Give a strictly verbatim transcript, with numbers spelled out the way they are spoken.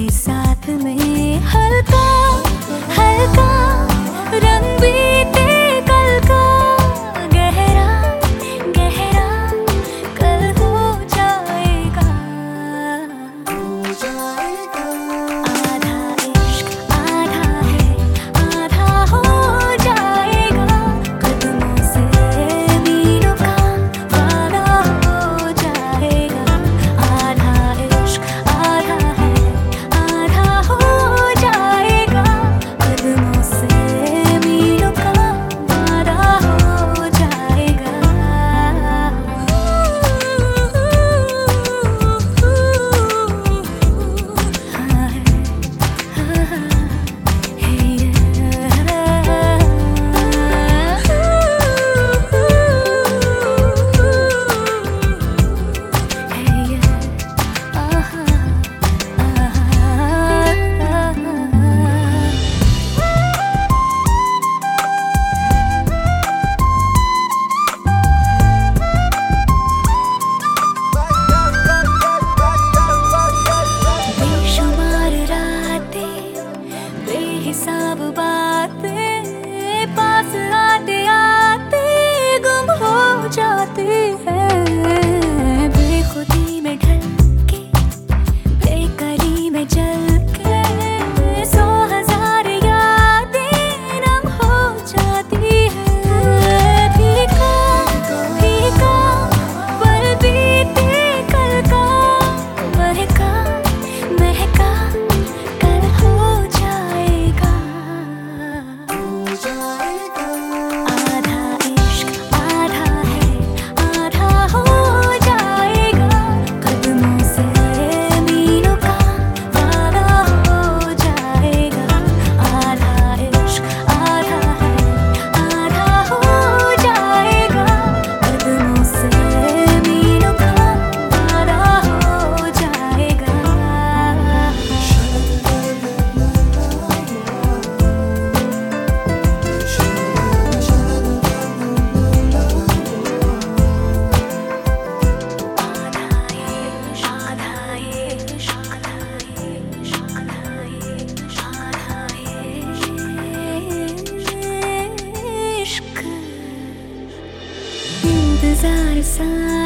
साथ में हल्का हल्का रंग बीते कल का गहरा गहरा कल हो जाएगा हो जाएगा आधा इश्क आधा है आधा हो जाएगा कदमों से मीलों का वादा हो जाएगा आधा इश्क आधा है आधा हो जाएगा कदमों से मीलों का वादा हो जाएगा बेशुमार रातें बेहिसाब बातें पास आते आते गुम हो जाते हैं बेखुदी में ढल के बेकरी में जल के सौ हजार यादें नम हो जाती है फीका फीका पल बीते कल का महका महका कल हो जाएगा हो जाएगा आधा इश्क आधा है आधा हो जाएगा कदमों से मीलों का वादा हो जाएगा आधा इश्क आधा है आधा हो जाएगा कदमों से मीलों का वादा हो जाएगा इंतजार सा